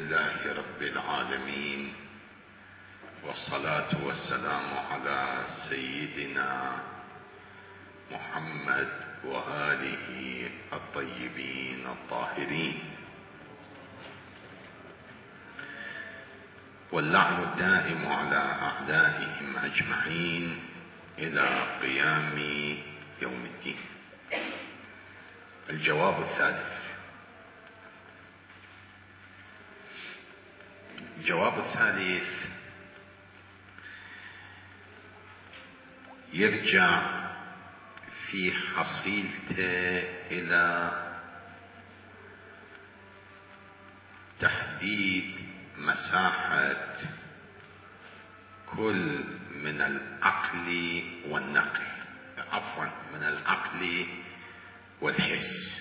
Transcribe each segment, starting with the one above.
لله رب العالمين، والصلاة والسلام على سيدنا محمد وآله الطيبين الطاهرين، واللعن الدائم على أعدائهم أجمعين إلى قيام يوم الدين. الجواب الثالث. الجواب الثالث يرجع في حصيلته إلى تحديد مساحة كل من العقل والنقل، عفوا من العقل والحس.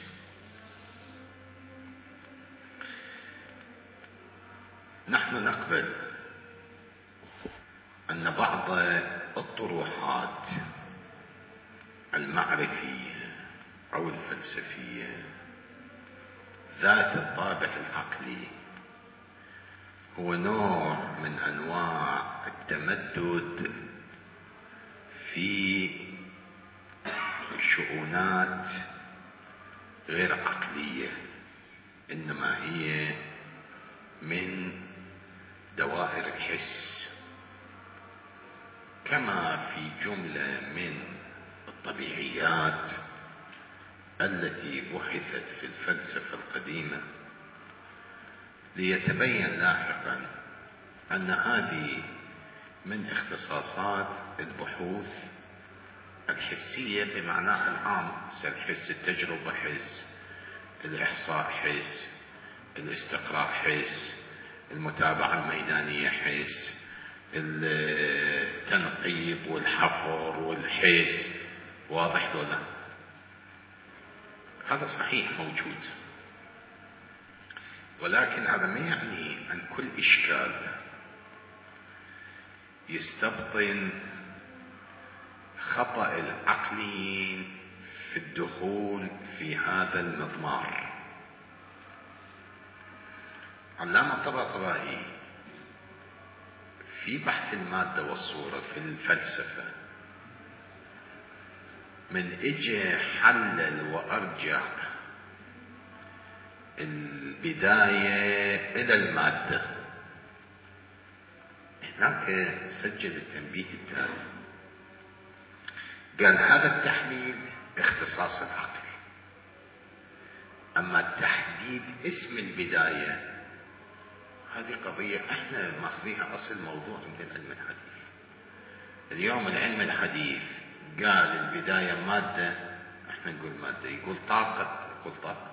نحن نقبل أن بعض الطروحات المعرفية أو الفلسفية ذات الطابع العقلي هو نوع من أنواع التمدد في شؤونات غير عقلية، إنما هي من دوائر الحس، كما في جملة من الطبيعيات التي بحثت في الفلسفة القديمة ليتبين لاحقا أن هذه من اختصاصات البحوث الحسية بمعناها العام، الحس، التجربة حس، الإحصاء حس، الاستقراء حس، المتابعة الميدانية حس، التنقيب والحفر والحس. واضح ولا؟ هذا صحيح موجود، ولكن هذا ما يعني أن كل إشكال يستبطن خطأ العقليين في الدخول في هذا المضمار. علامة طباطبائي في بحث المادة والصورة في الفلسفة من اجى حلل وارجع البداية الى المادة، هناك سجل التنبيه التالي، قال هذا التحليل اختصاص العقل، اما تحديد اسم البداية هذه قضية احنا ماخذيها اصل موضوع من العلم الحديث. اليوم العلم الحديث قال البداية مادة، احنا نقول مادة، يقول طاقة، نقول طاقة.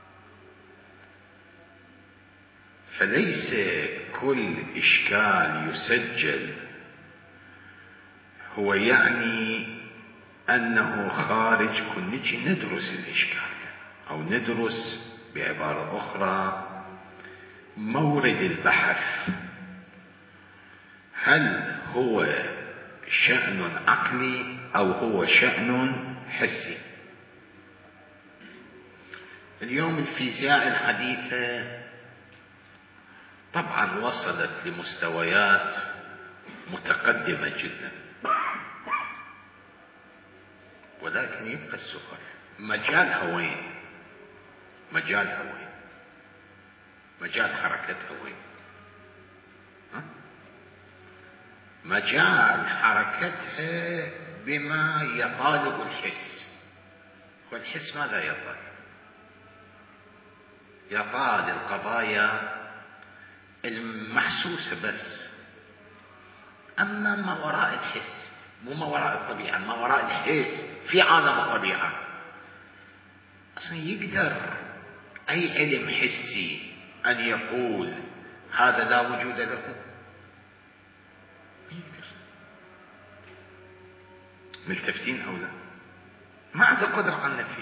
فليس كل اشكال يسجل هو يعني انه خارج. كن نجي ندرس الاشكال او ندرس بعبارة اخرى مورد البحث، هل هو شأن عقلي أو هو شأن حسي. اليوم الفيزياء الحديثة طبعا وصلت لمستويات متقدمة جدا، ولكن يبقى السؤال مجالها وين؟ مجالها وين؟ مجال حركتها وين؟ مجال حركتها بما يطالب الحس. والحس ماذا يطال؟ يطال القضايا المحسوسة بس، أما ما وراء الحس، مو ما وراء الطبيعة، ما وراء الحس في عالم الطبيعة. أصلا يقدر أي علم حسي أن يقول هذا لا وجود له؟ ملتفتين أو لا؟ ما عنده قدرة على النفي.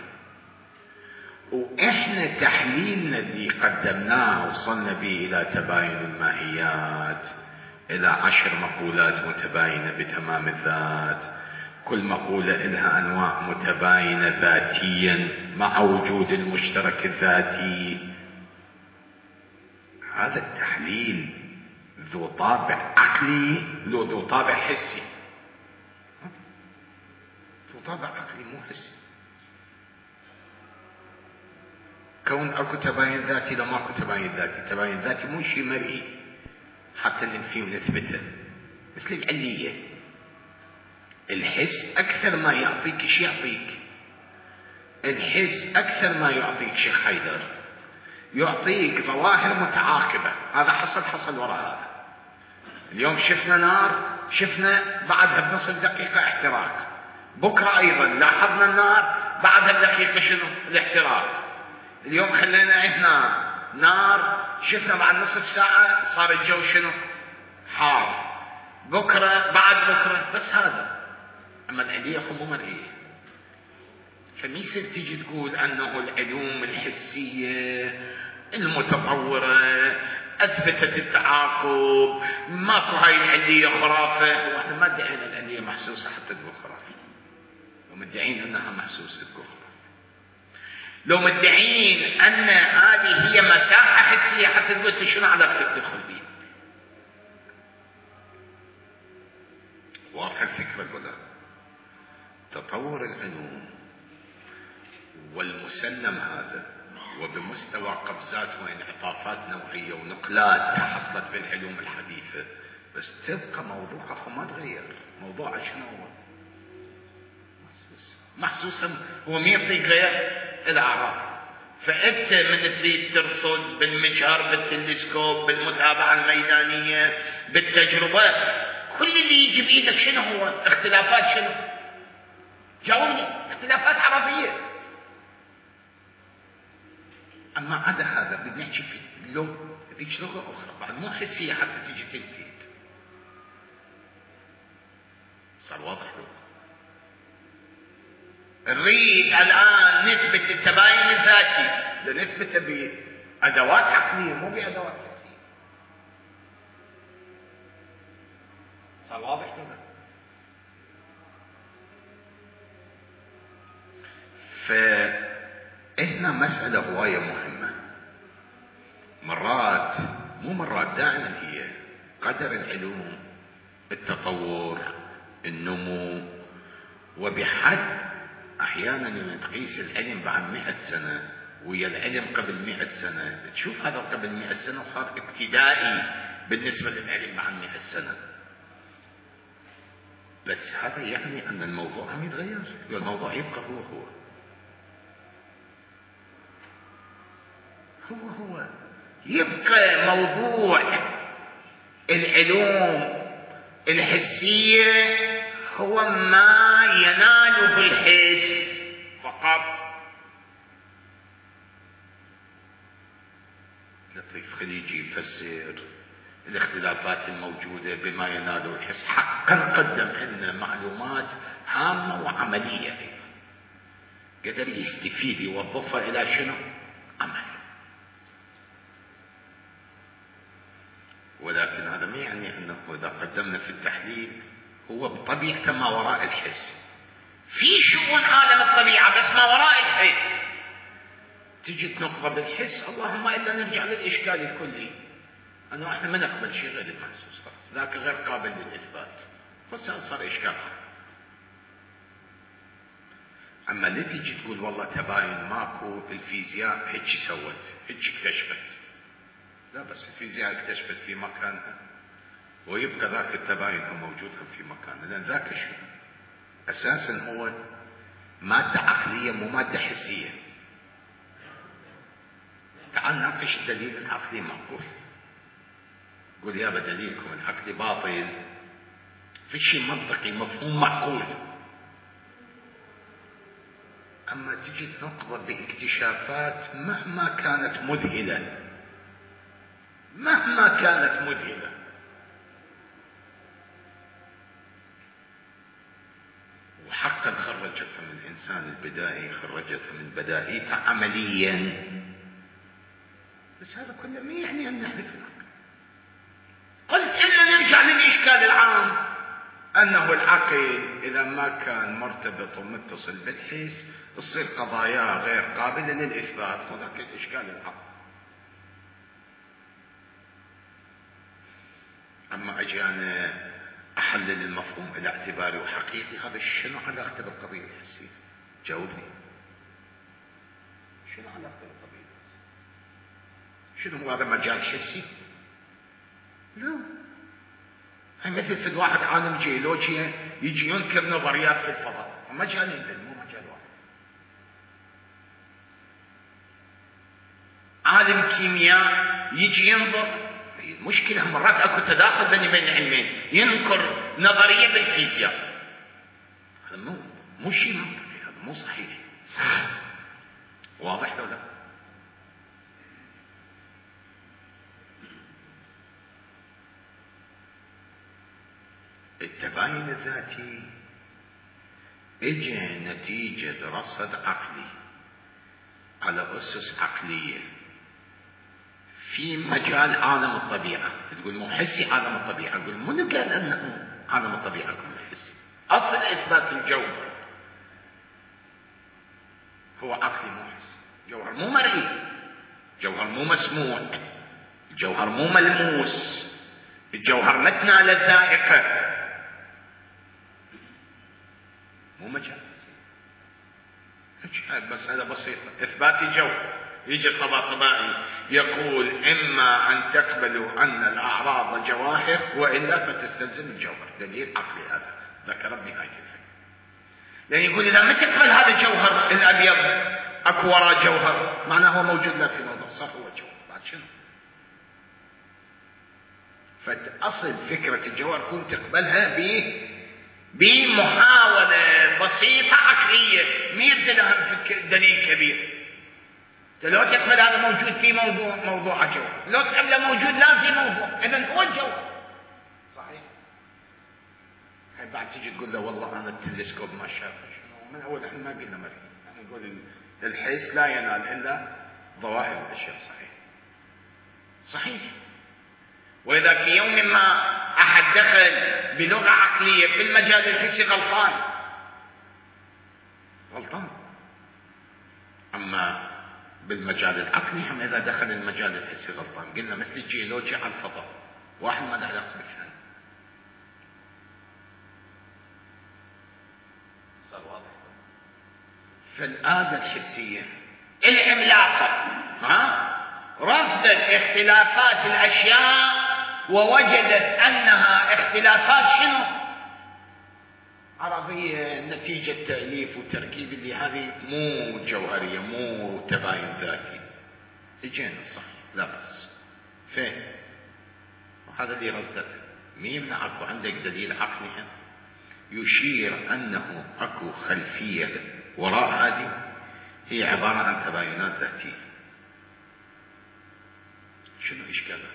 وإحنا تحليلنا اللي قدمناه وصلنا به إلى تباين الماهيات، إلى 10 مقولات متباينة بتمام الذات، كل مقولة لها أنواع متباينة ذاتيا مع وجود المشترك الذاتي. هذا التحليل ذو طابع عقلي ذو طابع حسي، ذو طابع عقلي مو حسي. كون اكو تباين ذاتي لو ماكو تباين ذاتي، تباين ذاتي مو شيء مرئي حتى ننفيه ونثبته، مثل العلية. الحس اكثر ما يعطيك ايش يعطيك؟ الحس اكثر ما يعطيك شيخ حيدر يعطيك ظواهر متعاقبة. هذا حصل وراء هذا. اليوم شفنا نار، شفنا بعدها بنصف دقيقة احتراق، بكرة ايضا لاحظنا النار بعدها بدقيقة شنو؟ الاحتراق. اليوم خلينا هنا نار، شفنا بعد نصف ساعة صار الجو شنو؟ حار. بكرة بعد بكرة، بس هذا. اما العلية مو مرئية. فما يصير تيجي تقول انه العلوم الحسية المتطورة اثبتت التعاقب، ماكو هاي العلية خرافة. واحنا ما ادعينا العلية محسوسة حتى تقول خرافة، لو مدعين انها محسوسة تقول خرافة، لو مدعين ان هذه هي مساحة حسية حتى تقول شنو علاقتك تدخل بيها. واضح الفكرة ولا؟ تطور العلوم والمسلم هذا، وبمستوى قفزات وانعطافات نوعية ونقلات حصلت بالعلوم الحديثة، بس تبقى موضوعه ما تغير. موضوعه شنو هو؟ محسوسا. هو مين يعطيك غير الأعراض؟ فأنت من تريد ترصد بالمجهر، بالتلسكوب، بالمتابعة الميدانية، بالتجربة، كل اللي يجي بإيدك شنو هو؟ اختلافات شنو؟ جاوبني. اختلافات عربية. أما عدا هذا بدنا نحكي في اللغة، ذيك لغة أخرى بعد مو حسية حتى تيجي تلفيت. صار واضح له؟ نريد الآن نثبت التباين الذاتي، لنثبته بأدوات عقلية مو بأدوات حسية. صار واضح له؟ فإحنا مسألة هواية مهمة. مرات مو مرات، دائما هي قدر العلوم، التطور، النمو. وبحد أحيانا لما تقيس العلم بعد 100 سنة ويا العلم قبل 100 سنة، تشوف هذا قبل 100 سنة صار ابتدائي بالنسبة للعلم بعد 100 سنة. بس هذا يعني أن الموضوع عم يتغير، والموضوع يبقى هو يبقى موضوع العلوم الحسية هو ما يناله الحس فقط. لطيف خليجي يفسر الاختلافات الموجودة بما يناله الحس. حقا قدم لنا معلومات هامة وعملية، قدر يستفيد يوظفها إلى شنو؟ عمل. ولكن هذا ما يعني أنه إذا قدمنا في التحليل هو بطبيعته ما وراء الحس. في شؤون عالم الطبيعة بس ما وراء الحس. تجي تنقض بالحس، اللهم إلا نرجع للإشكال الكلي أنه إحنا ما نقبل شيء غير المحسوس، ذاك غير قابل للإثبات، صار إشكال. أما اللي تجي تقول والله تباين ماكو، الفيزياء هيك سوت، هيك اكتشفت. لا، بس الفيزياء اكتشفت في مكانها ويبقى ذاك التباين موجود في مكانه، لأن ذاك شو أساسا هو مادة عقلية مو مادة حسية. تعال ناقش الدليل العقلي معقول. قول يا بدليلكم العقلي باطل، في شيء منطقي مفهوم معقول. أما تجي تنقض باكتشافات مهما كانت مذهلة، مهما كانت مذهلة، وحقا خرجتها من الإنسان البدائي، خرجتها من بدائيتها عمليا. بس هذا كله ما يعني أن نحذف العقل. قلت إلا نرجع للإشكال العام أنه العقل إذا ما كان مرتبط ومتصل بالحس تصير قضايا غير قابلة للإثبات، وذاك الإشكال العام. أما أجي أنا أحلل المفهوم إلى اعتباري وحقيقي، هذا شنو علاقته بالقضية الحسية؟ جاوبني. شنو علاقته بالقضية الحسية؟ شنو هذا مجال حسي؟ لا. هي مثل في واحد عالم جيولوجيا يجي ينكر نظريات في الفضاء، مجالين مو مجال واحد. عالم كيمياء يجي ينظر، المشكلة مرات اكو تداخل بين العلمين، ينكر نظرية بالفيزياء، هذا مو شيء منطقي، هذا مو صحيح. واضح لو لا؟ التباين الذاتي اجى نتيجة رصد عقلي على أسس عقلية في مجال عالم الطبيعة. تقول مو حسي عالم الطبيعة، تقول من قال أنه عالم الطبيعة كله حسي؟ أصل إثبات الجوهر هو عقلي مو حسي. جوهر مو مرئي، جوهر مو مسموع، الجوهر مو ملموس، الجوهر ما تنال الذائقة، مو مجال حسي. مسألة بسيطة، إثبات الجوهر. يجي الطباطبائي يقول إما أن تقبلوا أن الأعراض جواهر وإلا فتستلزم الجوهر. دليل عقلي هذا، ذكر بنهاية الفكرة. لأن يقول إذا ما تقبل هذا الجوهر الأبيض أكو وراء جوهر، معناه هو موجود لا في موضوع، صار هو جوهر بعد شنو؟ فأصل فكرة الجوهر كنت تقبلها بمحاولة بسيطة عقلية، ميرد لها دليل كبير. لو تقبل هذا موجود في موضوع جوهر، لو تقبل موجود لا في موضوع، إذن هو الجوهر. صحيح. هاي بعد تيجي تقول له والله أنا التلسكوب ما شاف شنو، من أول إحنا ما قلنا مريض، يعني نقول الحس لا ينال إلا ظواهر الأشياء. صحيح. صحيح. وإذا في يوم ما أحد دخل بلغة عقلية في المجال الحسي غلطان. أما بالمجال العقلي هم إذا دخل المجال الحسي غلطان. قلنا مثل الجيولوجيا على الفضاء، واحد ما له علاقة بالثاني. صار واضح. فالآلة الحسية العملاقة رصدت اختلافات الأشياء ووجدت أنها اختلافات شنو؟ عربية، نتيجة تأليف وتركيب، اللي هذه مو جوهرية، مو تباين ذاتي. اجينا صح، لا بس فين؟ وهذا اللي رصدته. مين اكو عندك دليل عقلي يشير أنه اكو خلفية وراء هذه، هي عبارة عن تباينات ذاتية. شنو إشكالها؟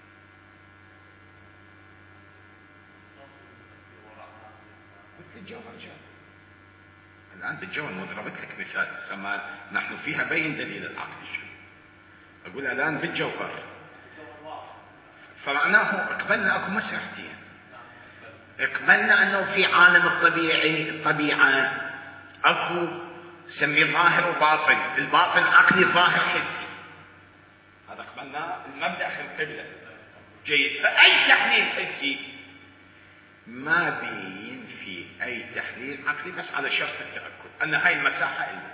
الجوهر جاء الآن بالجوهر. وضربت لك مثال سما نحن فيها بين دليل العقل. شنو أقول الآن بالجوهر؟ فمعناه اقبلنا اكو مسرحتين. اقبلنا أنه في عالم الطبيعة اكو سمي ظاهر وباطن، الباطن عقلي، الظاهر حسي. هذا اقبلنا المبدأ في القبلة. جيد. فأي تحليل حسي ما بينفي أي تحليل عقلي، بس على شرط التأكد أن هاي المساحة إلنا.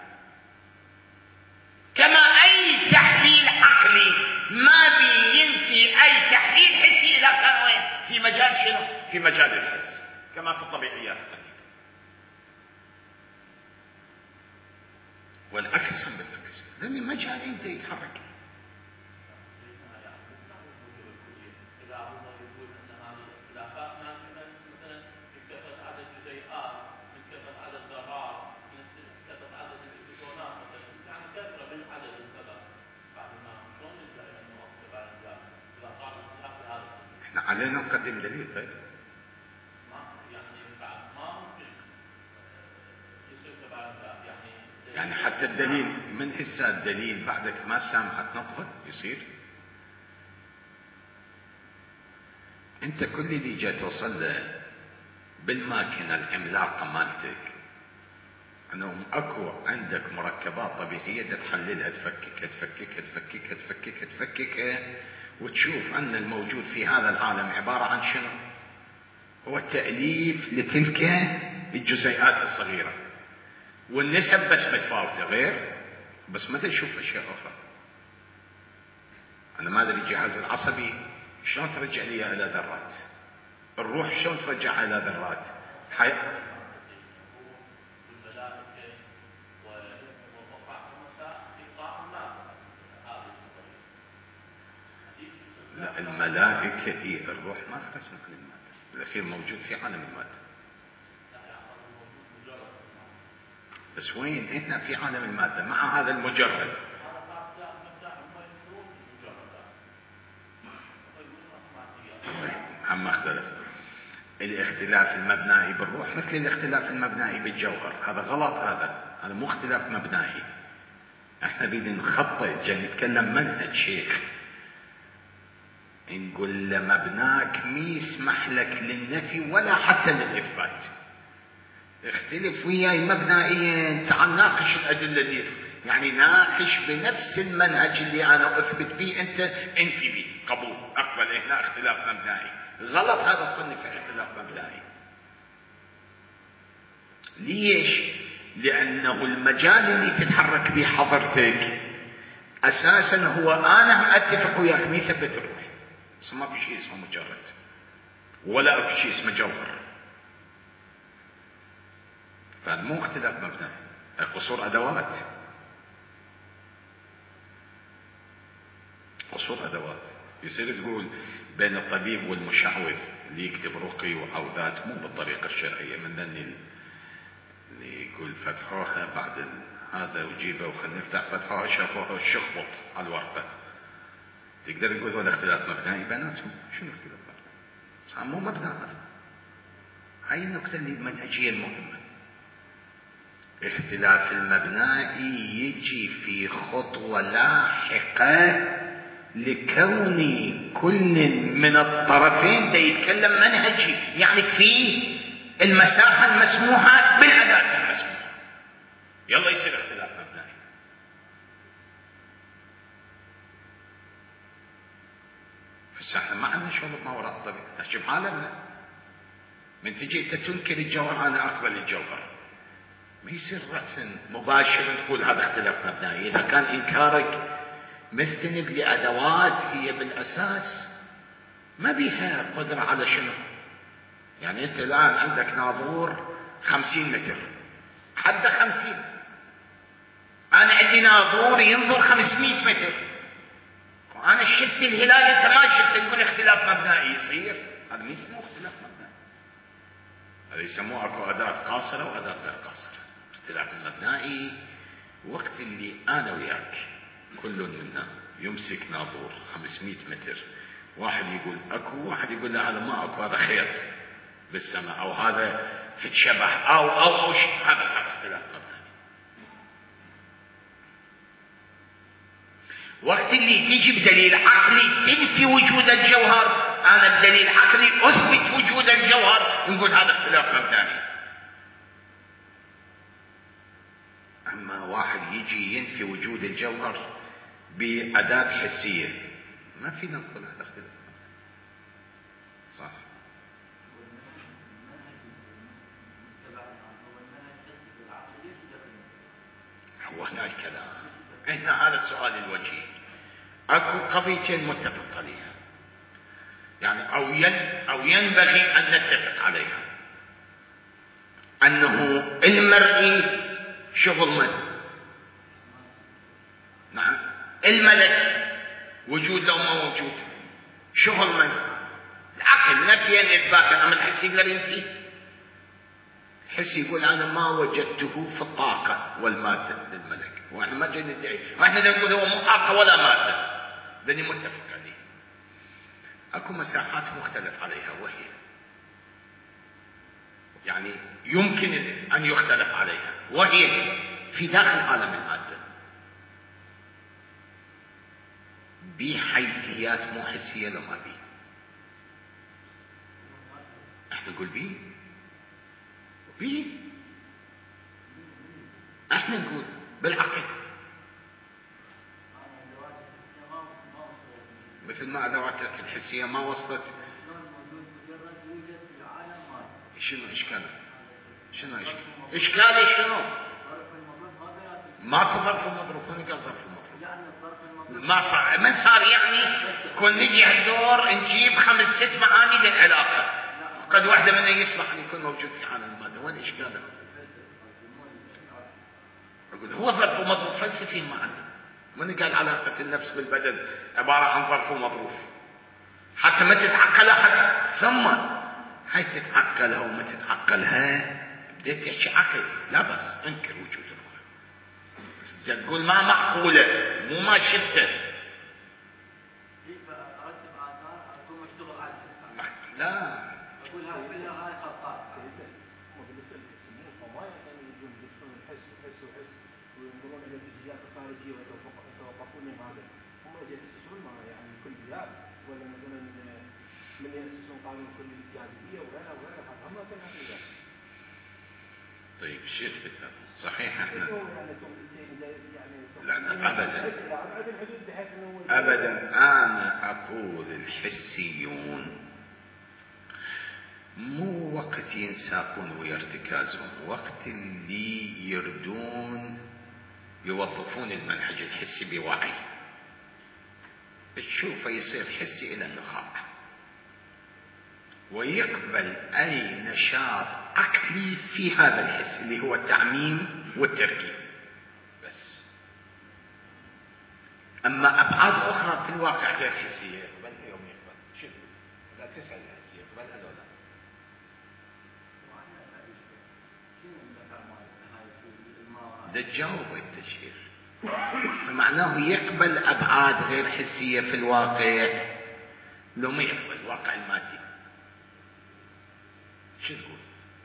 كما أي تحليل عقلي ما بينفي أي تحليل حسي إذا كان وين؟ في مجال شنو؟ في مجال الحس، كما في الطبيعيات التقليدية. والعكس هم بالعكس، لأن مجالين يتحرك. علينا نقدم دليل. طيب يعني حتى الدليل من حساب الدليل بعدك ما سامحت نطقك يصير. انت كل اللي جاي توصل له بالماكينه العملاقه مالتك انه اكو عندك مركبات طبيعيه تحللها، تفككها تفككها تفككها تفككها تفككها، وتشوف أن الموجود في هذا العالم عبارة عن شنو؟ هو التأليف لتلك الجزيئات الصغيرة، والنسب بس متفاوتة غير، بس ما تشوف أشياء أخرى. أنا ما أدري الجهاز العصبي شلون ترجع لي إلى ذرات، الروح شلون ترجع إلى ذرات. لا الملائكة الروح ما خرجت من المادة، الأخير موجود في عالم المادة. بس وين هنا في عالم المادة مع هذا المجرد؟ عم اختلف. الاختلاف المبنائي بالروح مثل الاختلاف المبنائي بالجوهر، هذا غلط، هذا مو اختلاف مبنائي. احنا نريد نخطط، نتكلم منهج شيخ، نقول له مبناك مي يسمح لك للنفي ولا حتى للإثبات. اختلف وياي مبنائيا، تعال ناقش الأدلة اللي يعني ناقش بنفس المنهج اللي أنا أثبت به أنت انفي به، قبول أقبل. هنا اختلاف مبنائي غلط، هذا الصنف اختلاف مبنائي. ليش؟ لأنه المجال اللي تتحرك به حضرتك أساسا هو أنا أتفق وياك مي ثبت الروح، بس ما في شيء اسمه مجرد ولا في شيء اسمه جوهر، فمو اختلاف مبنائي. القصور أدوات، قصور أدوات. يصير تقول بين الطبيب والمشعوذ اللي يكتب رقي وعوذات مو بالطريقة الشرعية، من ذني اللي يقول فتحوها بعد هذا وجيبه وخلنا نفتح فتحوها شافوها شخبط على الورقة، تقدر تقول هذا اختلاف مبنائي بيناتهم؟ شنو اختلاف مبنائي؟ صار مو مبنى. هاي النقطة اللي المنهجية المهمة. اختلاف المبنائي يجي في خطوة لاحقة لكون كل من الطرفين دا يتكلم منهجي، يعني في المساحة المسموحة بالأداة المسموحة، يلا يصير اختلاف مبنائي. فاحنا ما عندنا شغل ما وراء الطبيعة، نشوف عالمنا. من تجي انت تنكر الجوهر انا اقبل الجوهر، ما يصير رأسا مباشرا تقول هذا اختلاف مبنائي. اذا كان انكارك مستند لأدوات هي بالأساس ما بيها قدرة على شنو، يعني أنت الآن عندك ناظور 50 متر حد 50، أنا عندي ناظور ينظر 500 متر، وأنا شفت الهلال أنت ما شفت، تقول اختلاف مبنائي يصير؟ هذا ما يسموه اختلاف مبنائي، هذا يسموه أكو أداة قاصرة وأداة غير قاصرة. اختلاف المبنائي وقت اللي أنا وياك كل منا يمسك ناظور 500 متر، واحد يقول اكو، واحد يقول لا هذا ما اكو، هذا خيط بالسماء، او هذا في الشبح او شيء، هذا صار اختلاف مبنائي. وقت اللي تيجي بدليل عقلي تنفي وجود الجوهر، انا بدليل عقلي اثبت وجود الجوهر، نقول هذا اختلاف مبنائي. اما واحد يجي ينفي وجود الجوهر بأداة حسية، ما فينا نقول هذا اختلاف. صح. هو هنا الكلام، هنا هذا السؤال الوجيه. اكو قضيتين متفق عليها، يعني او ينبغي ان نتفق عليها، انه المرئي شغل من؟ نعم. الملك وجود لو ما موجود شغل من؟ العقل نفيا اثباتا. اما الحس يقدر ينفي؟ الحس يقول انا ما وجدته في الطاقه والماده للملك، واحنا ما جاي ندعي، واحنا نقول هو مو طاقه ولا ماده، لاني متفق عليه. اكو مساحات مختلف عليها، وهي يعني يمكن ان يختلف عليها، وهي في داخل عالم الماده بحيثيات مو حسيه لو ما بيه. احنا نقول بيه احنا نقول بالعقل. مثل ما أدواتك الحسية ما وصلت. شنو إشكاله؟ شنو إشكاله شنو؟ ماكو ظرف مضروب. من قال ظرف مضروب؟ ما صار. من صار يعني كون نجي هالدور نجيب 5 6 معاني للعلاقة، قد واحدة منها يسمح أن يكون موجود في حال المادة. وين إشكاله؟ أقول هو ظرف مضروب فلسفي ما عنده. من قال علاقة النفس بالبدن عبارة عن ظرف مضروب حتى ما تتعقلها حتى ثم هاي تتعقلها وما تتعقلها بديت تحكي عقل لا بس انكر وجود الروح. بس تقول ما معقولة مو ما شفته. لا ولا مثلا من يأسسون قانون كل الجاذبية ولا هم كان عقيدة. طيب شو يثبت هذا؟ صحيح احنا لا ابدا انا اقول الحسيون مو وقت ينساقون ويرتكازون، وقت اللي يردون يوظفون المنهج الحسي بوعي، تشوفه يصير حسي إلى النخاع ويقبل أي نشاط عقلي في هذا الحس اللي هو التعميم والتركيب بس. أما أبعاد أخرى في الواقع غير حسية يقبل يوم يقبل. شوف لا تسأل الحسية يقبلها لو لا. ده تجاوب التشهير، فمعناه يقبل أبعاد غير حسية في الواقع لو ما يقبل الواقع المادي. شو تقول؟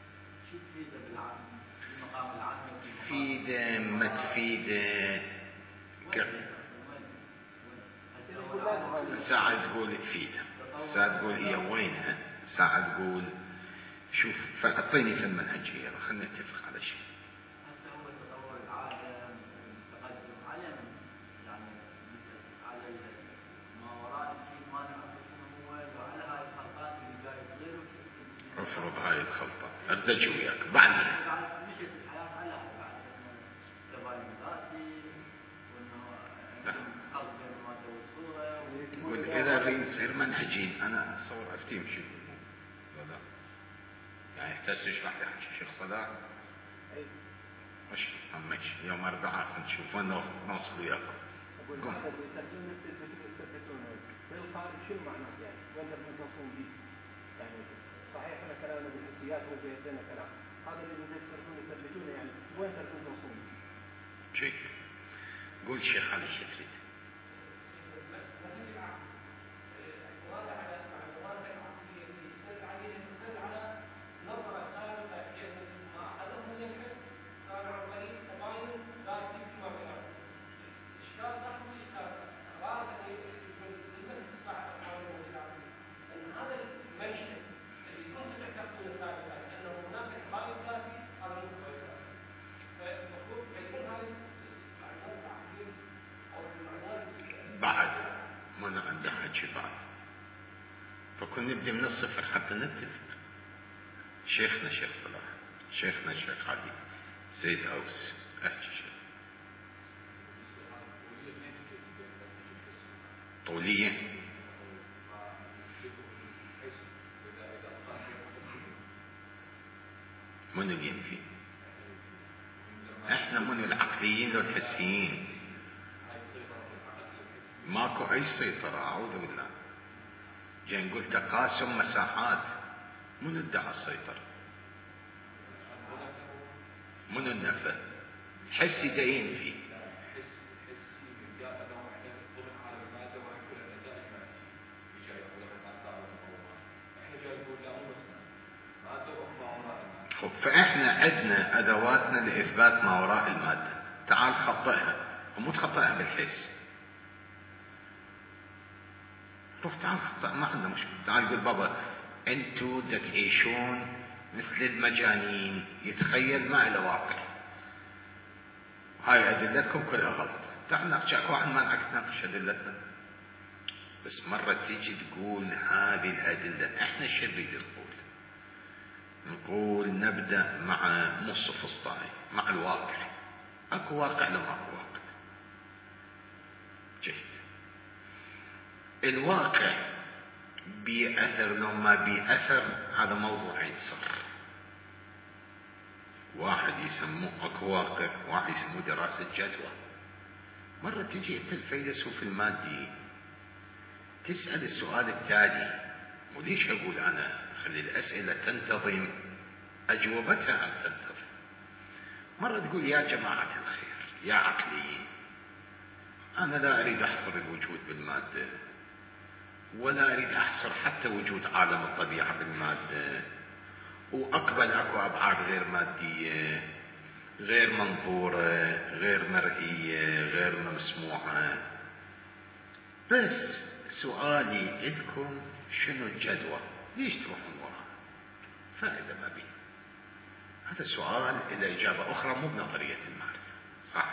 تفيده ما تفيده ساعة تقول تفيده، ساعة تقول هي وينها، ساعة تقول شوف فأعطيني في المنهجية خلينا نتفق على شيء. افرض هاي الخلطة ارتجي وياك بعدها يقول اذا اريد يصير منهجين انا اتصور افتيم شو لا يعني يحتاج تشرح لي عن شيخ صلاح مش همش يوم 4 نشوف وين نوصل وياكم. قم شو معناه يعني وين توصلون به؟ يعني صحيح احنا كلامنا بالحسيات وبيدنا كلام هذا اللي تقدرون تثبتونه يعني وين تقدرون توصلون به؟ جيد قول شيخ علي شو تريد. بعد ما عندها حكي بعد فكنا نبدأ من الصفر حتى نتفق. شيخنا شيخ صلاح، شيخنا شيخ علي، زيد أوس، أحكي شيخ طولية من اللي ينفي؟ احنا من العقليين والحسيين ماكو اي سيطرة اعوذ بالله. جاي نقول تقاسم مساحات من ادعى السيطرة من النفى حسي دين فيه خب فاحنا عندنا ادواتنا لاثبات ما وراء المادة. تعال خطئها ومو تخطئها بالحس. روح تعال خطأ ما عندنا مشكلة. تعال قل بابا انتوا تعيشون مثل المجانين يتخيل ما له واقع. هاي ادلتكم كلها غلط. تعال ناقشك واحد ما ناقش ادلتنا بس مرة تيجي تقول هذه الأدلة، احنا شو نريد نقول نبدأ مع مو السوفسطائي، مع الواقع. اكو واقع لو اكو واقع؟ جيد. الواقع بأثر لو ما بأثر هذا موضوع يتصر. واحد يسموه اكو واقع، واحد يسموه دراسة جدوى. مرة تجي انت الفيلسوف المادي تسأل السؤال التالي، وليش اقول انا خلي الاسئلة تنتظم اجوبتها ان تنتظم. مرة تقول يا جماعة الخير يا عقليين، انا لا اريد احصر الوجود بالمادة، ولا اريد احصر حتى وجود عالم الطبيعة بالمادة، واقبل اكو ابعاد غير مادية، غير منظورة، غير مرئية، غير مسموعة. بس سؤالي لكم شنو الجدوى؟ ليش تروحون وراء؟ فائدة ما بيه. هذا السؤال إلى إجابة أخرى مو بنظرية المعرفة، صح؟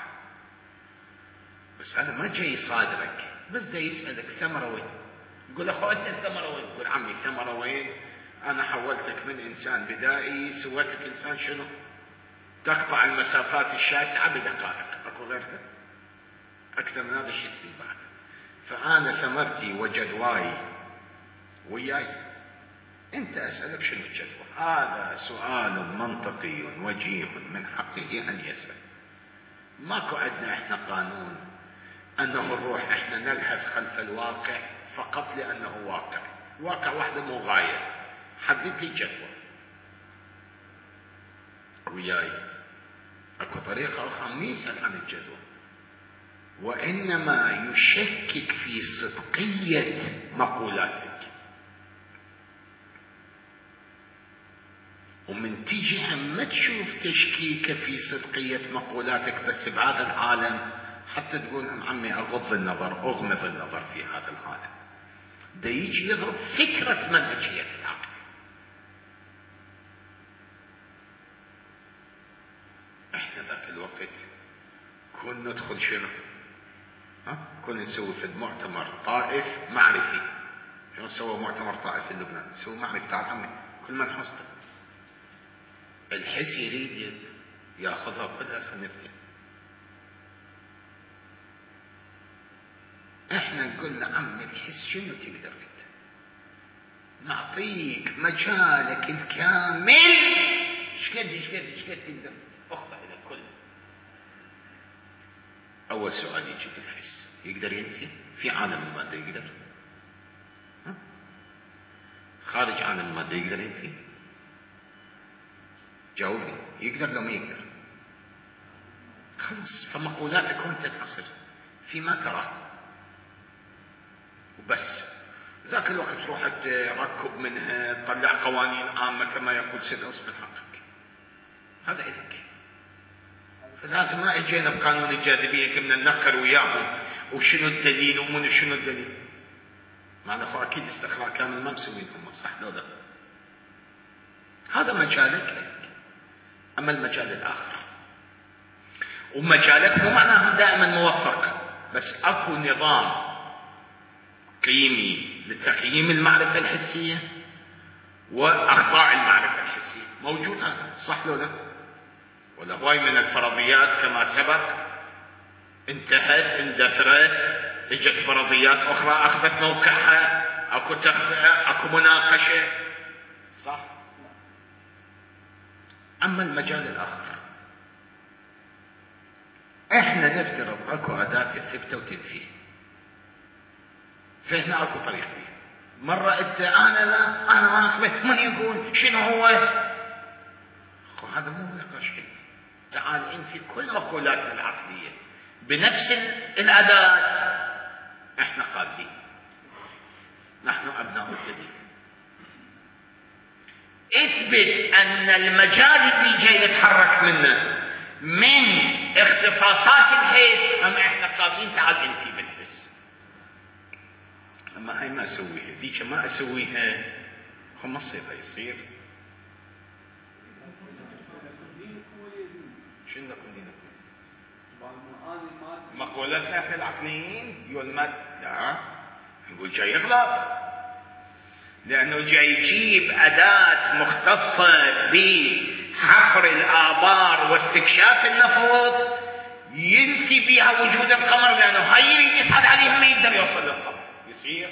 بس هذا ما جاي صادرك، بس دا يسألك ثمرة وين؟ يقول أخو أنت الثمرة وين؟ يقول عمي ثمرة وين؟ أنا حولتك من إنسان بدائي سويتك إنسان شنو؟ تقطع المسافات الشاسعة بدقائق. أكو غيرها؟ أكثر من هذا الشيء في بعد. فأنا ثمرتي وجدواي وياي. أنت أسألك شنو الجدوى؟ هذا سؤال منطقي وجيه من حقه أن يسأل. ماكو عندنا إحنا قانون أنه نروح إحنا نلهث خلف الواقع فقط لأنه واقع. واقع واحدة مو غاية. حدد لي جدوى وياي. أكو طريقة أخرى ما يسأل عن الجدوى، وإنما يشكك في صدقية مقولاتك. ومن تيجي هم ما تشوف تشكيك في صدقية مقولاتك بس بهذا العالم، حتى تقول عمي أغض النظر، أغمض النظر في هذا العالم. دا يجي يضرب فكرة منهجية العقل. احنا ذاك الوقت كنا ندخل شنو؟ كنا نسوي في المؤتمر طائف معرفي. شنو سوى مؤتمر طائف في لبنان؟ نسوي معرفي. تعال عمي كل ما نحصل الحس يريد ياخذها كلها فنبتدي. احنا قلنا عمي الحس شنو تقدر انت؟ نعطيك مجالك الكامل. شقد تقدر اخضع الى الكل. اول سؤال يجي في الحس، يقدر ينفي في عالم المادة؟ يقدر؟ خارج عالم المادة يقدر ينفي؟ جاوبني، يقدر لو ما يقدر؟ خلص. فمقولاتك وانت تنتصر فيما تراه وبس. ذاك الوقت تروح تركب منها، تطلع قوانين عامة كما يقول سيد اصبر حقك. هذا إليك. فلازم ما اجينا بقانون الجاذبية كنا ننقر وياهم وشنو الدليل ومن شنو الدليل. معنى اخو اكيد استقراء كامل ما مسوينهم، صح لو لا؟ هذا مجالك. اما المجال الاخر ومجالك مو معناه دائما موفق، بس اكو نظام قيمي لتقييم المعرفة الحسية واخطاء المعرفة الحسية موجود. هذا صح لو لا؟ ولا هواي من الفرضيات كما سبق انتهت، اندثرت، اجت فرضيات اخرى اخذت موقعها، اكو تخطئة، اكو مناقشة، صح؟ اما المجال الاخر احنا نفترض اكو اداة تثبته وتنفيه. فهنا اكو طريقتين. مرة انت انا لا انا ما اخبر من يقول شنو هو. هذا مو نقاش علمي. تعال انفي كل مقولاتنا العقلية بنفس الاداة. احنا قادرين، نحن ابناء الجديد. اثبت ان المجال اللي جاي نتحرك منه من اختصاصات الحس، اما احنا قادرين. تعال انفي بالحس. اما هاي ما اسويها، ذيك ما اسويها، هم يصير شنو لكم دينكم؟ مقولات احنا العقليين يقول المادة يقول جاي يغلط، لأنه جاي يجيب أداة مختصة بحفر الآبار واستكشاف النفط ينفي بها وجود القمر، لأنه هاي اللي يصعد عليها ما يقدر يوصل للقمر. يصير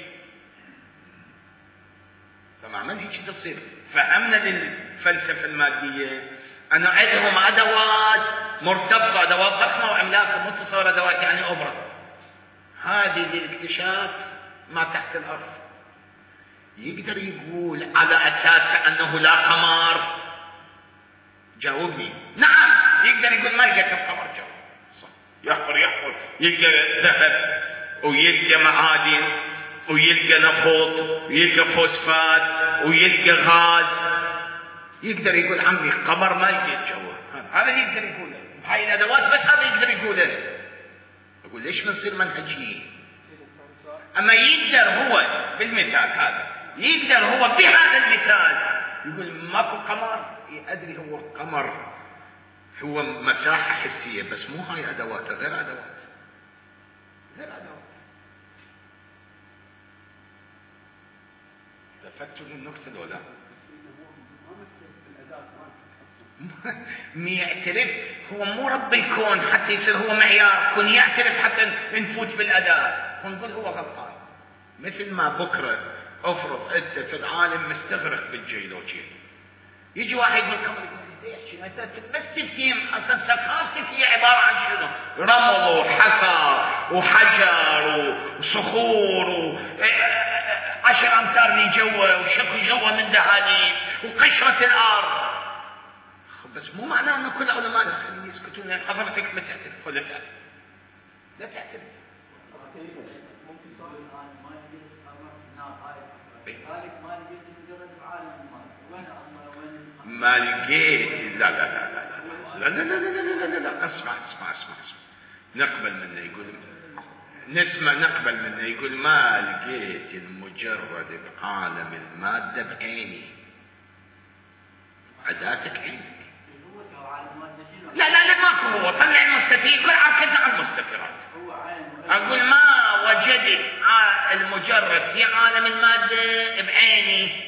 تماما هيك تصير. فهمنا للفلسفة المادية أنه عندهم أدوات مرتبطة، أدوات ضخمة وعملاقة، متصورة أدوات يعني أبرة، هذه للاكتشاف ما تحت الأرض. يقدر يقول على أساس أنه لا قمر؟ جاوبني. نعم يقدر يقول ما لقيت القمر. جاوب صح. يحفر يلقى ذهب ويلقى معادن ويلقى نفط ويلقى فوسفات ويلقى غاز. يقدر يقول عمي قمر ما لقيت. جواب هذا يقدر يقوله بهاي الأدوات، بس هذا يقدر يقوله. أقول ليش ما نصير منهجيين؟ أما يقدر هو بالمثال هذا، يقدر هو بهذا المثال يقول ماكو قمر. أدري هو قمر هو مساحة حسية، بس مو هاي أدواته، غير أدوات. لفتوا للنقطة الأولى. يعترف هو مو رب الكون حتى يصير هو معيار كون، يعترف حتى نفوت بالأداة ونقول هو غلطان. مثل ما بكرة افرض انت في العالم مستغرق بالجيولوجيا، يجي واحد يقول القمر، يقول ليش انت بس تفهم اصلا ثقافتك هي عباره عن شنو؟ رمل وحصى وحجر وصخور 10 أمتار من جوا وشق جوا من دهاليز وقشره الارض. بس مو معناه انه كل علماء يسكتون، لان حضرتك ما تعترف ولا تعرف. لا تعترف. ما لقيت. لا لا لا لا لا لا لا لا لا لا. اسمع. نقبل منه يقول، نسمع نقبل منه يقول ما لقيت المجرد بعالم المادة بعيني. عداتك عينك. لا لا لا ماكو. هو طلع المستفيد، كل عركتنا على المستفيرات. اقول ما وجدت المجرد في عالم المادة بعيني،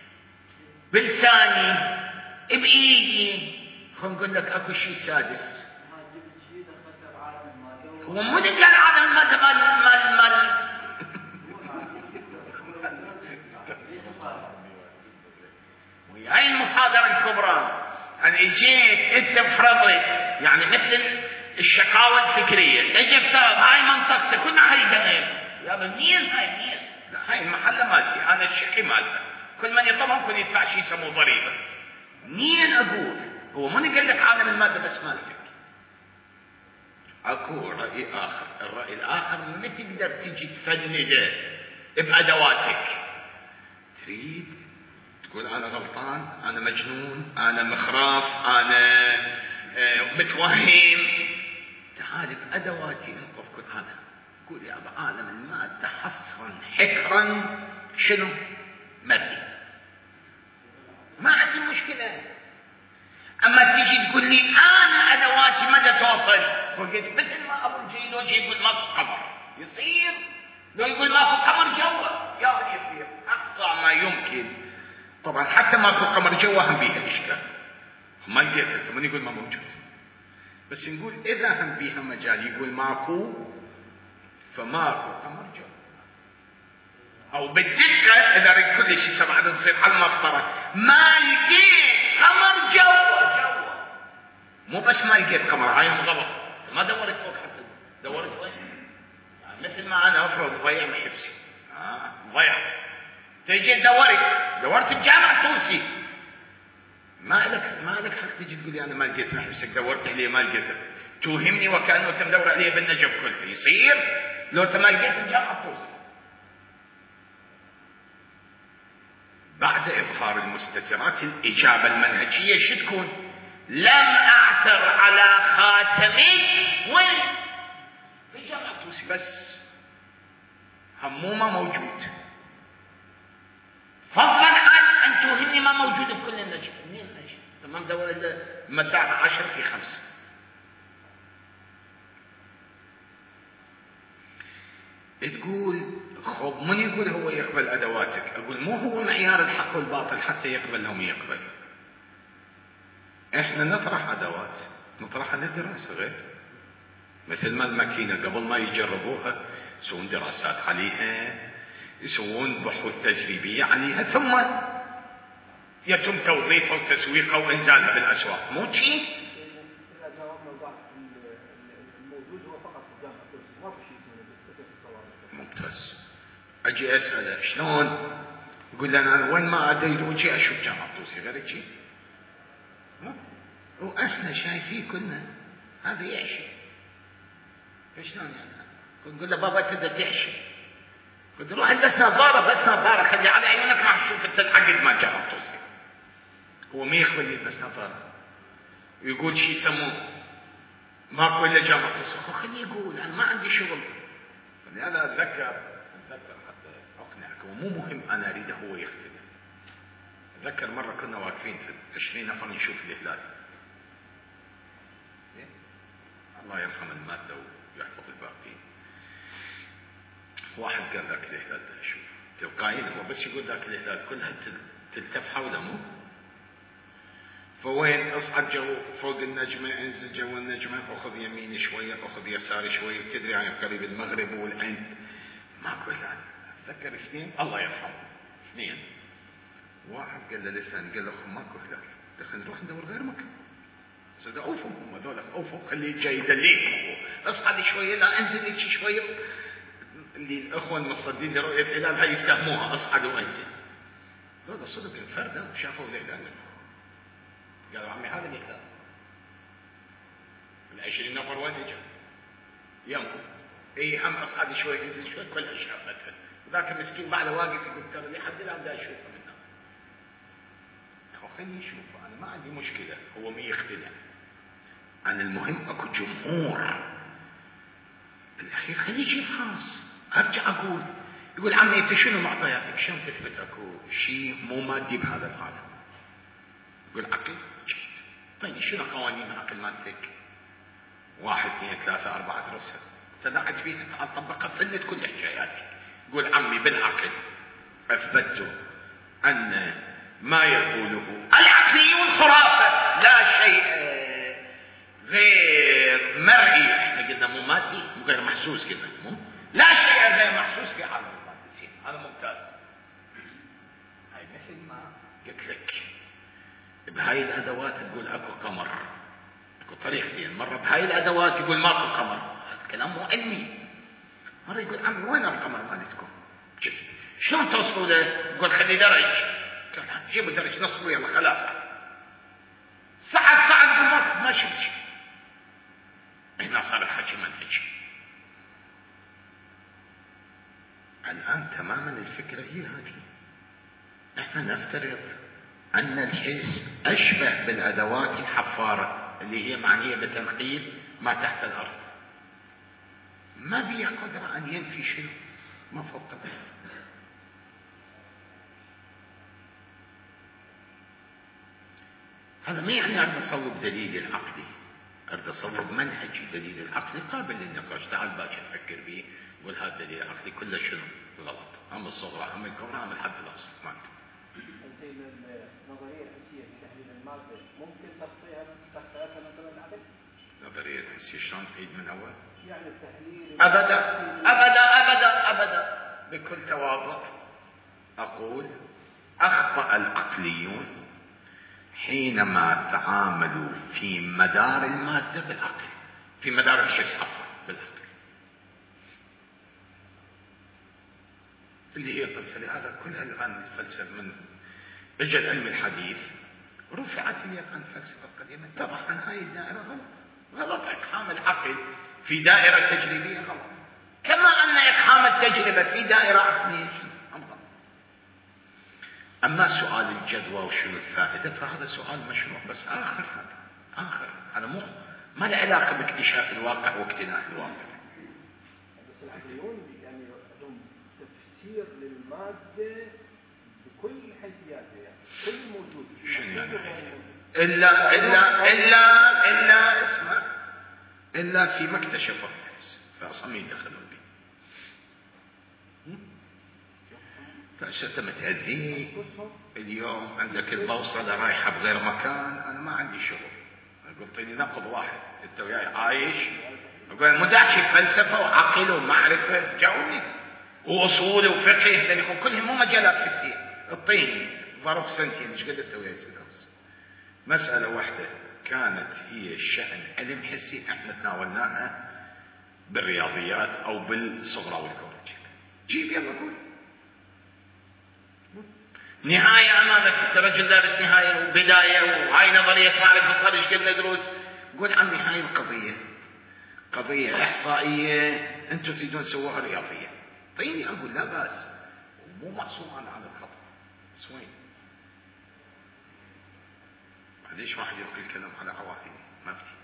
بلساني، بايدي. خلينا نقول لك اكو شيء سادس. هو مو قال عالم المادة مال وهي المصادر الكبرى. أنا اجيت انت فرضت يعني مثل الشقاوة الفكرية، اجي افترض هاي منطقتك كنا هاي بنين يا منين هاي منين؟ لا هاي المحلة مالتي، انا الشقي مالتي، كل من يطلبهم كل يدفع شيء يسموه ضريبة. منين اقول؟ هو ما نقول لك عالم المادة بس مالتك. اكو رأي اخر، الرأي الاخر ما تقدر تجي تفنده بادواتك. تريد تقول انا غلطان، انا مجنون، انا مخراف، انا متوهم. تعال بادواتي انقف كل هذا. قول يا ابا عالم المادة حصرا حكرا شنو؟ مادي. ما عندي مشكلة. اما تيجي تقول لي انا ادواتي متى توصل؟ وقلت مثل ما ابو الجيولوجي يقول ماكو قمر يصير، لو يقول ماكو قمر جوا يا يصير اقصى ما يمكن. طبعا حتى ماكو قمر جوا هم بيها الاشكال، ما لقيتها. ثم يقول ما موجود، بس نقول اذا هم بيها مجال يقول ماكو، فماكو قمر جوا. او بالدقه اذا اريد كل شيء سبعه نصير على المسطره، ما لقيت قمر جوا. مو بس ما لقيت قمر، هاي غلط. ما دورت فوق حتى، دورت وين؟ يعني مثل ما انا افرض ضيع محبسي ضيع، تيجي دورت بجامع توسي، ما لك حق تجي تقول لي انا ما لقيت محبسك، دورت عليه ما لقيته، توهمني وكانه انت مدور عليه بالنجف كله. يصير لو انت ما لقيت بجامع توسي. بعد اظهار المستترات الاجابه المنهجيه شو تكون؟ لم اعثر على خاتمي وين؟ في جامع توسي، بس همومه موجود. فضلا عن ان توهمني ما موجود بكل النجم. منين النجم؟ تمام دور الا مساحه 10/5. تقول خب من يقول هو يقبل أدواتك؟ أقول مو هو معيار الحق والباطل حتى يقبلهم يقبل. إحنا نطرح أدوات نطرحها للدراسة غير، مثل ما الماكينة قبل ما يجربوها يسوون دراسات عليها، يسوون بحوث تجريبية عليها، ثم يتم توظيفها وتسويقها وإنزالها بالأسواق. مو شيء؟ إذا جاوبنا البعض الموجود هو فقط في جامعة الطوسي، ما في شيء اسمه الصواريخ. ممتاز. أجي أسأله شلون؟ يقول لي أنا وين ما أدري وجي أشوف جامعة الطوسي غير شيء. وإحنا شايفين كلنا هذا يعشي. شلون يعني؟ نقول له بابا تقدر تعشي. قلت روح البس نظارة، بس نظارة خلي على عيونك ما تشوف تنعقد مع جامعة الطوسي. هو ما يقبل يلبس نظارة ويقول شيء يسموه ماكو الا جامعة الطوسي. خليه يقول انا ما عندي شغل. انا اتذكر حتى اقنعك، ومو مهم انا اريده هو يختلف. اتذكر مرة كنا واقفين في 20 نفر نشوف الهلال، الله يرحم المادة ويحفظ الباقين. واحد قال ذاك الهلال شوف تلقائيا هو بس يقول ذاك الهلال كلها تلتف حوله مو. فوين اصعد جو فوق النجمة، انزل جو النجمة، اخذ يمين شوية اخذ يسار شوية، تدري يعني قريب المغرب والعين ماكو هلال. اتذكر اثنين الله يرحمه، اثنين واحد قال له للثاني قال له ماكو هلال، خلينا نروح ندور غير مكان. صدق اوفوا هم هذول اوفوا خليه جاي يدليك، اصعد شوية لا انزل لك شوية. اللي الاخوة المصدين لرؤية الهلال هاي يفهموها اصعد وانزل. هذا صدق الفردة وشافوا الهلال قالوا عمي هذا الهلال. 20 نفر وين اجوا؟ يمكن اي هم اصعد شوي انزل شوي كلها شافتها. ذاك المسكين بعده واقف يقول ترى لحد الان بدي اشوفه منها. خليني اشوفه انا ما عندي مشكله، هو ما يختلف. انا المهم اكو جمهور بالاخير خليه يجيب خاص. ارجع اقول يقول عمي انت شنو معطياتك؟ شلون تثبت اكو شيء مو مادي بهذا العالم؟ يقول عقل. طيب شنو قوانين العقل مالتك؟ 1 2 3 4 درسها تناقش فيها تعال طبقها فلت كل حكاياتك. يقول عمي بالعقل اثبتت ان ما يقوله العقليون خرافه لا شيء غير مرئي. احنا قلنا مو مادي مو غير محسوس، قلنا مو لا شيء غير محسوس في عالم المادة. هذا ممتاز. هاي مثل ما قلت لك بهاي الادوات تقول اكو قمر، اكو طريقتين، مره بهاي الادوات يقول ماكو قمر. هذا كلام مو علمي. مره يقول عمي وين القمر مالتكم؟ شلون توصلوا له؟ يقول خلي درج. قال جيبوا درج نصبوا يلا خلاص. صعد يقول ما شفت شيء. هنا صار الحكي منهج. الان تماما الفكره هي هذه. احنا نفترض أن الحس أشبه بالأدوات الحفارة اللي هي معنية بتنقيب ما تحت الأرض. ما بيه قدرة أن ينفي شيء ما فوق الأرض. هذا ما يعني أن أصوب دليل العقلي، أريد أصوب منهج دليل العقلي قابل للنقاش. تعال باكر نفكر به يقول هذا الدليل العقلي كله شنو غلط، أما الصغرى أما الكبرى أما الحد الأوسط مالته. النظرية الحسية في تحليل المادة ممكن تخطئها مثلا العقل؟ النظرية الحسية شلون تعيد من أول؟ يعني التحليل أبدا أبدا أبدا أبدا. بكل تواضع أقول أخطأ العقليون حينما تعاملوا في مدار المادة بالعقل، في مدار الحس عفوا بالعقل اللي هي طب. فلهذا كل الآن الفلسفة من اجى العلم الحديث رفعت اليقين الفلسفة القديمة اتضح أن هاي الدائرة غلط. إقحام العقل في دائرة تجريبية غلط، كما أن إقحام التجربة في دائرة عقلية غلط. أما سؤال الجدوى وشنو الفائدة فهذا سؤال مشروع، بس آخر هذا مو ما له علاقة باكتشاف الواقع واكتناء الواقع. بس العقليون يعني عندهم تفسير للمادة بكل حيثياتها، يعني كل موجود. شنو يعني؟ إلا اسمع، إلا في ما اكتشفوا الحس فأصلا يدخلون به. فأنت متأذيني اليوم عندك البوصلة رايحة بغير مكان، أنا ما عندي شغل، أقول طيني نقض واحد أنت وياي عايش، أقول مدعشي فلسفة وعقل ومعرفة جاوبني وأصول وفقه، لأن كلهم مو مجالات حسية. الطيني ظرف سنتين ايش قد انت وياي سدوس؟ مسألة واحدة كانت هي الشأن علم حسي احنا تناولناها بالرياضيات او بالصغرى والكورج. جيب يلا قول نهاية امامك، انت رجل دارس نهاية وبداية وهاي نظرية معرفة صار ايش قد ندرس، قول عمي هاي القضية قضية احصائية انتم تريدون تسووها رياضية. طيني اقول لا بأس، مو معصوم انا على الخطأ. سوين ليش واحد يلقي الكلام على عواقبه؟ ما بدي.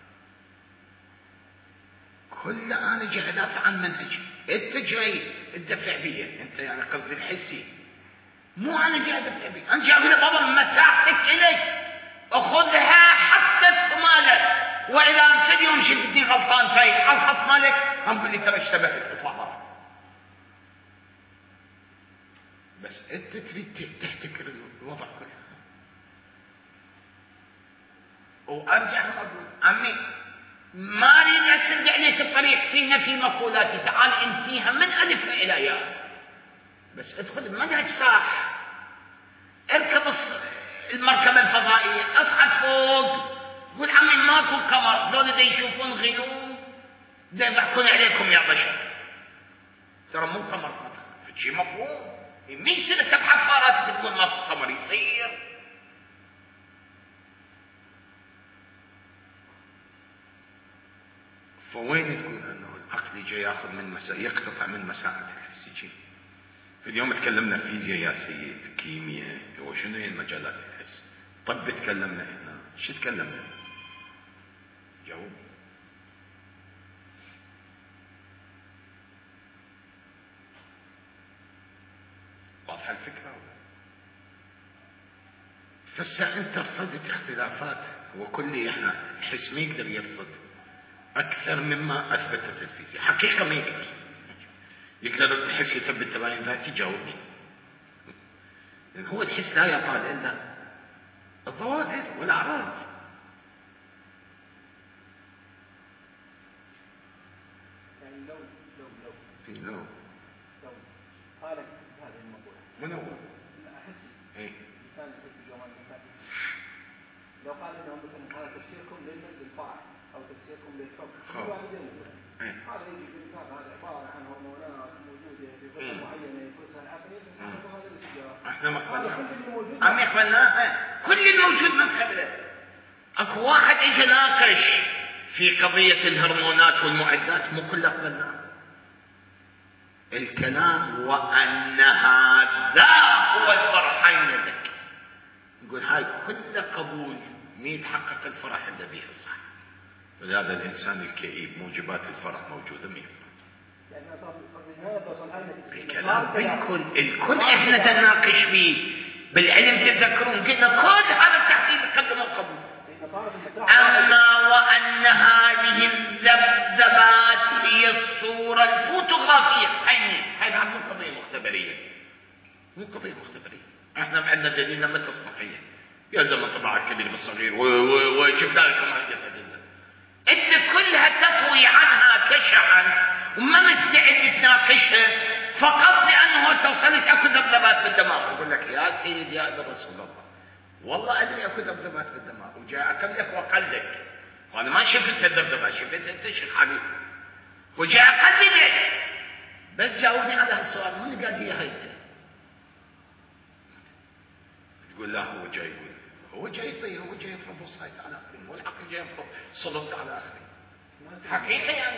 كل انا جاي ادافع عن منهج، انت جاي تدفع بيه، انت يعني قصدي الحسي، مو انا جاي ادفع بيه، انا جاي اقول بابا مساحتك الي اخذها حتى الثمالة، واذا ابتدي يوم شفتني غلطان في الخط مالك هم لي ترى اشتبهت اطلع برا. بس انت تريد تحتكر الوضع كله. وارجع اقول عمي ما اريد اسد عليك الطريق في نفي مقولاتي، تعال انفيها من الف الى ياء، بس ادخل المنهج صح، اركب المركبه الفضائيه، اصعد فوق، قول عمي ماكو قمر، ذول دا يشوفون غيوم دا يضحكون عليكم يا بشر، ترى مو قمر في شيء مفهوم. مين يصير تبحث فارات تقول ماكو قمر؟ يصير. فوين تقول انه العقل جاي ياخذ من يقتطع من مساحه الحس؟ في اليوم تكلمنا فيزياء يا سيد، كيمياء، وشنو هي المجالات الحس؟ طب تكلمنا هنا، شو تكلمنا؟ جاوب. واضحه الفكره؟ فالساعة انت رصدت اختلافات، وكل احنا الحس ما يقدر يرصد اكثر مما اثبتت الفيزياء. حقيقه ما يقدر الحس يثبت تباين ذاتي. جاوبني. لان هو الحس لا يقال الا الظواهر والاعراض. يعني لو قالت هذه المقولة من هو؟ لا احس ايه كان يحس جمال المثال، لو قال انهم مثلا هذا تفسيركم للفرع او تفسيركم للحكم، الوالدين مثلا هذا يجي في الكتاب هذا عباره عن هرمونات موجوده في فتره معينه يفرزها العقل، هذا الاستجابه احنا ما قبلناه، عم يقبلناه كل الموجود من قبله. اكو واحد اجى ناقش في قضيه الهرمونات والمعدات، مو كله قبلناه. الكلام وان هذا هو الفرح عندك، نقول هاي كل قبول ما يتحقق الفرح الا به صح. ولهذا الانسان الكئيب موجبات الفرح موجوده 100%. الكلام الكل احنا نناقش فيه بالعلم. تتذكرون قلنا كل هذا التحليل قدم القبول. اما وان هذه الذبذبات هي الصوره الفوتوغرافيه، هاي مو قضيه مختبريه، مو قضيه مختبريه. احنا عندنا دليل لما تصنيعيه يا زلمه طبع الكبير بالصغير وشفنا لكم هذه الادله. انت كلها تطوي عنها كشعا وما مستعد تناقشها فقط لانه توصلك اكو ذبذبات بالدماغ. يقول لك يا سيدي يا ابن رسول الله والله ادري اكو ذبذبات بالدماغ، وجاء اكلك وقلدك، وانا ما شفت الذبذبات، شفت انت شيخ حبيبي وجاء اقلدك. بس جاوبني على هالسؤال، من قال هي هاي؟ تقول لا هو جاي يقول، هو جاي يطير، هو جاي يفرض وصايته على الاخرين، هو العقل جاي يفرض سلطته على الاخرين. حقيقه يعني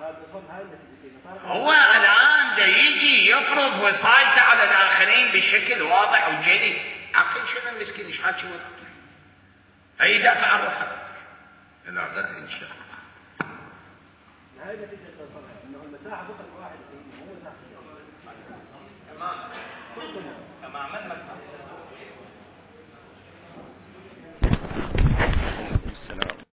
هو الان دا يجي يفرض وصايته على الاخرين بشكل واضح وجلي. عقل شنو المسكين ايش حاكي وقته؟ اي دافع عن روحه. لا غدا ان شاء الله. هاي نتيجه توصلها انه المساحه فقط واحد مو مساحه. تماما المساحه. السلام.